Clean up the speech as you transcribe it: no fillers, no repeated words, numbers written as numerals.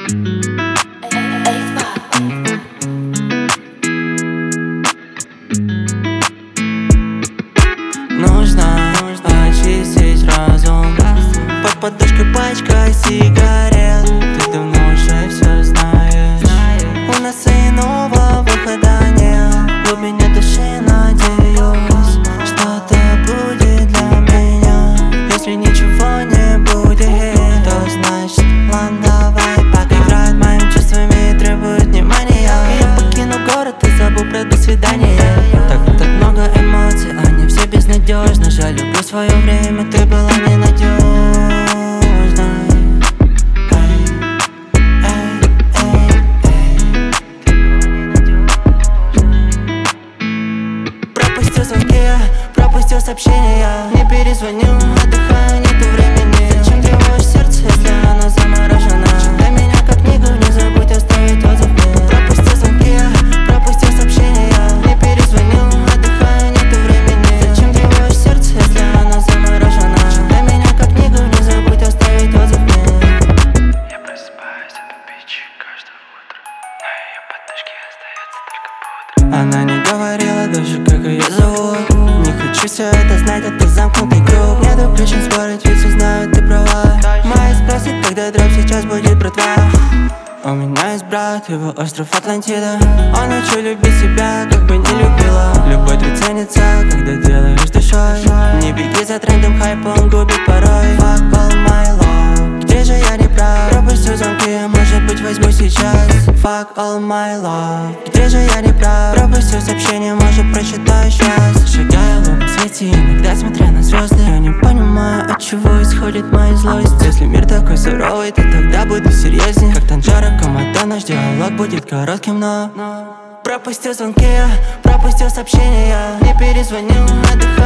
Нужно очистить разум. Под подушкой пачка сигарет. Ты давно уже все знаешь. У нас иного выхода нет. В глубине души надеюсь, что-то будет для меня. Если ничего не будет, то значит ладно, давай. Пока играет моими чувствами, требует внимания. Я покину город и забыл про до свидания. Так много эмоций, они все безнадежны. Жаль, люблю свое время, ты была ненадежной. Пропустил звонки, пропустил сообщения. Не перезвоню, отдыхаю, нету времени. Зачем тревожишь сердце, если оно заморожено? Читай меня как книгу, не забудь оставить отзыв мне. Пропустил звонки, пропустил сообщения. Не перезвоню, отдыхаю, нету времени. Зачем тревожишь сердце, если оно заморожено? Читай меня как книгу, не забудь оставить отзыв мне. Я просыпаюсь от печи каждое утро. На ее подушке остается только пудра. Она не говорила даже, как ее зовут. Не хочу все это знать, это замкнутый круг. Нету причин спорить, ведь все знают, ты права. Майя спросит, когда дроп сейчас будет, братва. У меня есть брат, его остров Атлантида. Он учил любить себя, как бы не любила. Любовь тут ценится, когда делаешь душой. Не беги за трендом, хайп, он губит порой. Fuck all my love. Где же я не прав? Пропустил звонки, может быть возьму сейчас. Fuck all my love. Где же я не прав? Пропустил сообщение, может прочитаю сейчас. Шагаю в лунном свете, иногда смотря на звезды. Я не понимаю, от чего исходит моя злость. Если мир такой суровый, то тогда буду серьезней. Как Танжера, Комата, наш диалог будет коротким, но пропустил звонки, пропустил сообщения. Не перезвоню, отдыхаю.